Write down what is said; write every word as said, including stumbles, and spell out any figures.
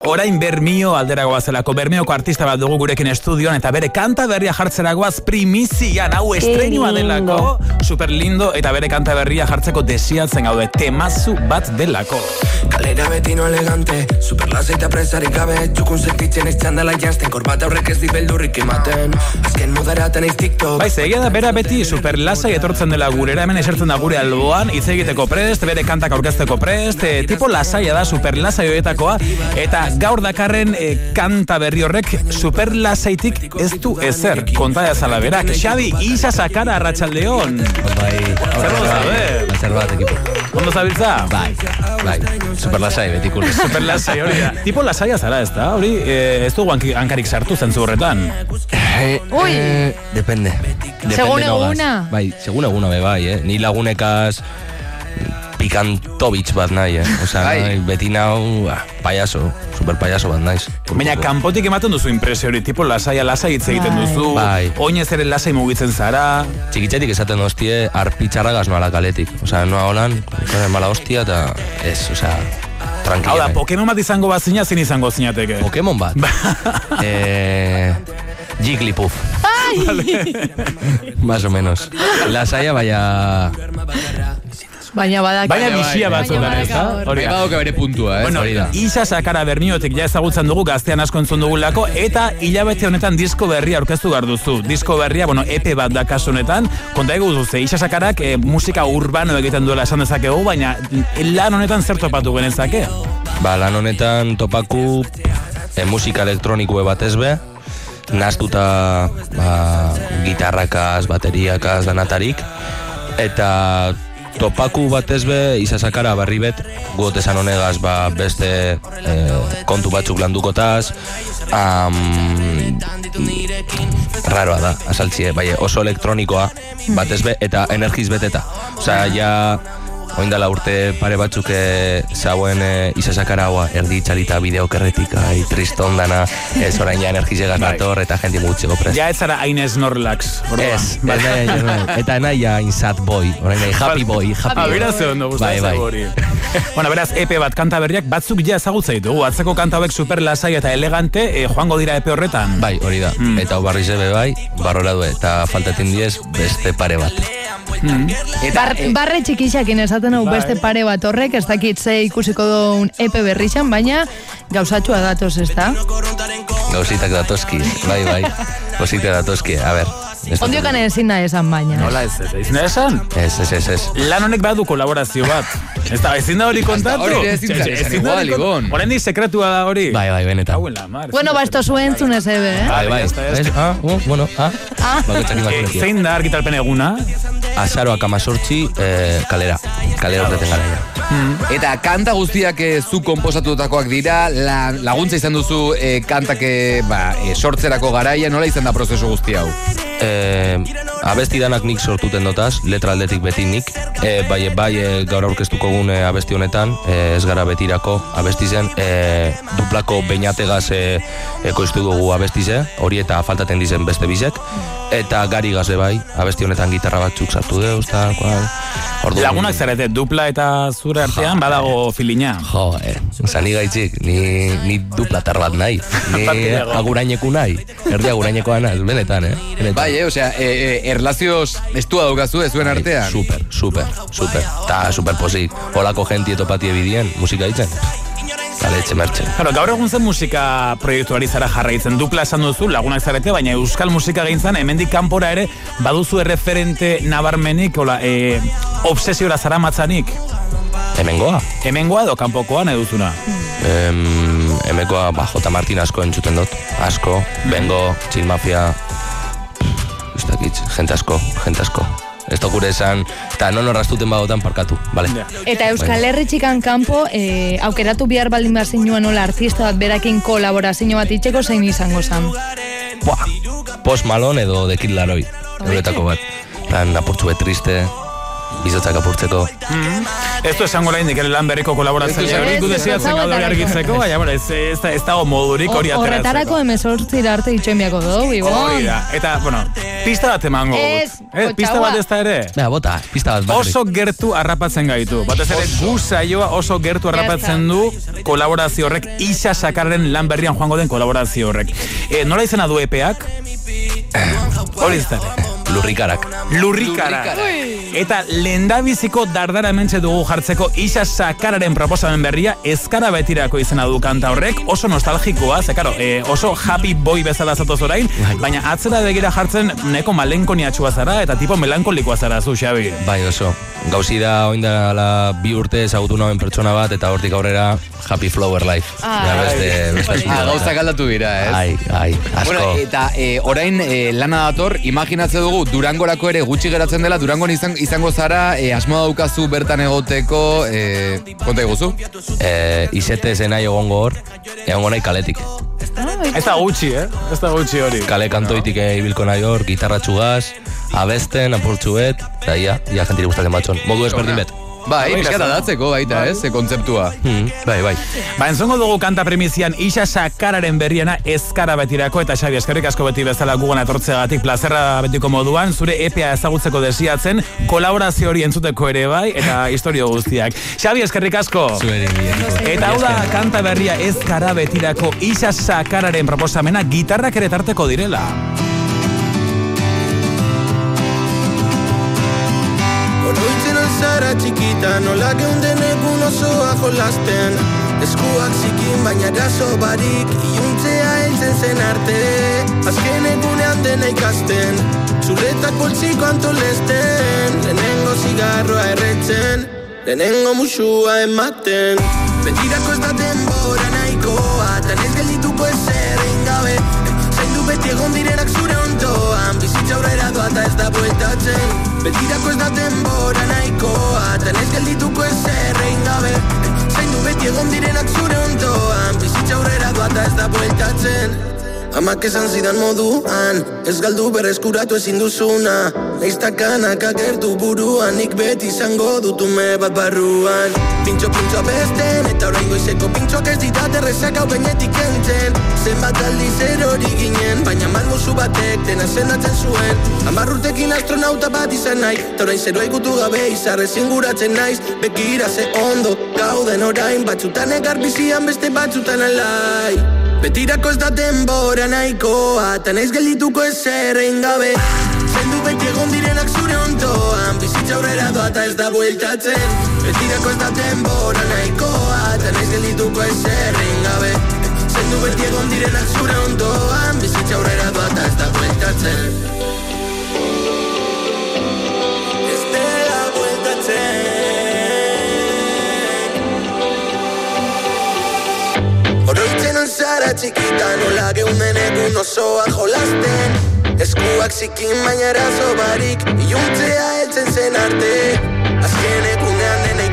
Orain Bermio alderagoa zelako, Bermioko artista bat dugu gurekin estudioan, eta bere kanta berria jartzeragoaz primizian, hau estrenua delako, super lindo, eta bere kanta berria jartzeko desiatzen gaude, temazu bat delako. Kalera betino elegante, super lasaita presarik gabe, txukun sentitzen ez txandala jantzen, korbata horrek ez di beldurrik ematen, azken moderaten eiz TikTok. Baiz, egia da bera beti super lasai etortzen dela gurera, hemen esertzen da gure alboan, hitz egiteko prest, bere kantak aurkezteko prest, e, tipo lasaia da, super lasai hoietakoa, eta gaur dakarren e, kanta berri horrek super lasaitik ez du ezer, konta jazala berak. Xabi, isa sakara arratsaldeon. Bai, zer moz zabe? Zer bat, ekipo. Ondo zabiltza? Bai, bai, super lasai, betikul. Super lasai, hori da. Tipo lasaia zara, ez da? Hori, e, ez dugu hankarik sartu zentzu horretan. Eh, Ui. Eh, depende. depende Segun nogaz. eguna. Bai, segun eguna be bai, eh. Ni lagunekaz pikantovitz bat nahi, eh. Osa, Bai. beti nau, ah, payaso, super payaso bat naiz. Baina kanpotik ematen duzu impresio hori, tipo lasaia lasai hitz egiten Bai. duzu, Bai. oinez ere lasai mugitzen zara. Txikitzetik esaten doztie, arpitxarragaz noa la kaletik. Osa, noa holan, mala hostia, eta ez, osa, tranquila. Hau da, Pokemon bat izango bat zina, zin izango zinateke. Pokemon bat? eh, Jigglypuff. Más o menos. Lasaia, baina... Baina badak. Baina Baina bixia bai, batzutan, baina ez da? badakor. Hori da. Badauka bere puntua, eh? Bueno, hori da. isa sakara Bermiotik ja ezagutzen dugu, gaztean asko entzun dugulako, eta hilabete honetan disko berria aurkeztu behar duzu. Disko berria, bueno, E P bat da kasu honetan, konta egu duzu, isa sakarak e, musika urbano egiten duela esan dezakegu, baina lan honetan zer topatu genezake? Ba, lan honetan topaku e, musika elektronikoe batez be, naztuta ba, gitarrakaz, bateriakaz, danatarik, eta topaku batez be, izasakara barri bet, guot esan honegaz, ba, beste e, kontu batzuk landukotaz, um, raroa da, asaltzie, bai, oso elektronikoa batez be, eta energiz beteta. Osea, ja... Oindala urte pare batzuk e, zauen e, izasakara hoa, erdi txalita bideokerretik, ai, triston dana, ez orain ja energizegaz nator, eta jenti mugutxeko prest. Ja ez zara hain Snorlax, orduan. Ez, ez nahi, ez nahi, eta nahi hain sad boy, orain nahi happy boy, happy Ah, boy. bera ze ondo Bai, gustatzen bai. hori. Bueno, beraz, E P bat kanta berriak batzuk ja ezagutza ditugu, atzeko kanta hauek super lasai eta elegante, e, joango dira E P horretan. Bai, hori da, Mm. eta hau barri zebe bai, barrora du, eta faltatzen diez beste pare bat. Mm. Bar, barre txikixakin esaten hau beste pare bat horrek, ez dakit ze ikusiko duen E P berrixan, baina gauzatxua datoz, ez da? Gauzitak datoski, bai, bai, gauzitak datoski, a ber. Ondiokan ezin da esan baina. Nola ez ez, ezin da esan? Ez, ez, ez, ez. Lan honek badu kolaborazio bat. Ez da, ezin da hori kontatu? hori ere ezin da Txe, txe, esan ezin da hori igual, kontatu. Ibon. Oraindik sekretua da hori. Bai, bai, benetan. Hauen la mar. Bueno, ba, esto zuen zunez ebe, eh? Bai, bai, ya está, ya está. ez, ah, uh, bueno, ah, Ah. bakotxak Eh, imaginetik. zein da argitalpen eguna? Azaroak amazortzi, eh, kalera, kalera horreten gara ja. Eta kanta guztiak eh, zu komposatutakoak dira, la, laguntza izan duzu eh, kantak eh, ba, eh, sortzerako garaia, nola izan da prozesu guzti hau? Eh, abesti danak nik sortuten dotaz, letra aldetik beti nik. Eh, bai, bai, eh, gaur aurkeztuko gun eh, abesti honetan, eh, ez gara betirako abesti zen, eh, duplako beinategaz eh, ekoiztu dugu abesti ze, hori eta faltaten dizen beste bizek. Eta gari gazbe bai, abesti honetan gitarra batzuk sartu deuz, tal, kual. Orduan- Lagunak zarete, dupla eta zure artean badago filina. Jo, eh, zani gaitzik, ni, ni duplatar bat nahi. Ni Partidego. aguraineku nahi. Erdi agurainekoa naz, benetan, eh? Benetan. Bai, eh, osea, eh, eh, erlazioz estua daukazu ez zuen artean? Super, super, super. Ta super posik. Olako jenti etopatie bidien, musika ditzen. Kale, etxe mertxe. Claro, gaur egun zen musika proiektuari zara jarraitzen, dupla esan duzu, lagunak zarete, baina euskal musika gintzen, hemendik kanpora ere, baduzu erreferente nabarmenik, hola, e, obsesiora zara matzanik. Hemengoa. Hemengoa edo kanpokoa nahi duzuna. Em, hemekoa, ba, J. Martin asko entzuten dut. Asko, Bengo, Chill Mafia, ez dakit, jente asko, jente asko. Ez tokure esan, eta non horraztuten bagotan parkatu, bale? Ja. Eta Euskal Herri txikan kanpo, eh, aukeratu bihar baldin bat zinuen nola artista bat berakin kolaborazio bat itxeko zein izango zan. Buah, Post Malone edo The Kid Laroi, euretako bat. Plan, apurtzu bet triste, bizotzak apurtzeko. Mm. Ez du esango lain dikere lan berriko kolaborazioa hori, gu desiatzen gaudu hori argitzeko, baina, bueno, ez, ez, ez dago modurik hori ateratzeko. Horretarako emezortzira arte itxoenbiako dugu, Ibon. Hori da, eta, bueno, pista bat emango Ez, dut. Eh, pista bat ez da ere? Bea, bota, pista bat barrik. Oso gertu harrapatzen gaitu. Batez ere, gu saioa oso gertu harrapatzen du kolaborazio horrek, Isa Sakarren lan berrian joango den kolaborazio horrek. E, nola izena du epeak? Hori ez da. Lurrikarak. Lurrikarak. Eta lehendabiziko dardara mentxe dugu jartzeko Isa Sakararen proposamen berria ezkara betirako izena du kanta horrek, oso nostalgikoa, ze karo, e, oso happy boy bezala zatoz orain, baina atzera begira jartzen neko malenkoniatxua zara eta tipo melankolikoa zara zu, Xabi. Bai, oso. Gauzi da, oin da bi urte ezagutu nauen pertsona bat, eta hortik aurrera happy flower life. Ah, ja, beste, beste Ah, gauzak aldatu dira, ez? Ai, ai, asko. Bueno, eta e, orain e, lana dator, imaginatze dugu Durangorako ere gutxi geratzen dela, Durangon izan, izango zara, e, asmoa daukazu bertan egoteko, e, konta eguzu? E, izete zenai egongo hor, egongo nahi kaletik. Ez da gutxi, eh? Ez da gutxi hori. Kale kantoitik no. ibilko nahi hor, gitarra txugaz, abesten, apurtxuet, eta ia, ia jentiri gustatzen batxon. Modu ezberdin bet. Bai, pixkat aldatzeko baita, ez, kontzeptua. Hmm, bai, bai. Ba, entzongo dugu kanta primizian Isa Sakararen berriena ezkara betirako, eta Xabi, eskerrik asko beti bezala gugan etortzegatik, plazerra betiko moduan, zure epea ezagutzeko desiatzen, kolaborazio hori entzuteko ere bai, eta historio guztiak. Xabi, eskerrik asko. Zueri, eta hau da kanta berria ezkara betirako Isa Sakararen proposamena, gitarrak ere tarteko direla. Zara txikita, nola geunden egun osoa jolasten Eskuak zikin baina eraso barik, iuntzea heltzen zen arte Azken egunean dena ikasten, zuretak poltsiko antolesten Lehenengo zigarroa erretzen, lehenengo musua ematen Betirako ez da denbora nahikoa, tan ez geldituko ezer egin gabe Zaindu beti egon direnak zure ondoan, bizitza aurrera doa eta ez da bueltatzen Betirako ez da denbora nahikoa, tan ez geldituko ezer egin gabe Zaindu beti egon direnak zure ondoan, bizitza aurrera doa eta ez da bueltatzen Amak esan zidan moduan, ez galdu berreskuratu ezin duzuna Neiztakanak agertu buruan, nik beti izango dutume bat barruan Pintxo-pintxo besten, eta orain goizeko pintxoak ez ditat errezak hau benetik entzen Zenbat aldiz erori ginen, baina malmusu batek dena sendatzen zuen Hamar urtekin astronauta bat izan nahi, eta orain zeroa ikutu gabe izarrez inguratzen naiz Bekira ze ondo, gauden orain, batzutan egar bizian beste batzutan alai Betirako ez da denbora nahikoa, tan ez geldituko ezer egin gabe Zaindu beti egon direnak zure ondoan, bizitza aurrera doa eta ez da bueltatzen Betirako ez da denbora nahikoa, tan ez geldituko ezer egin gabe Zaindu beti egon direnak zure ondoan, bizitza aurrera doa eta ez da bueltatzen Ez dela bueltatzen Oroitzen zara txikita, nola geunden egun osoa jolasten Eskuak zikin baina eraso barik, iuntzea heltzen zen arte Azken egunean dena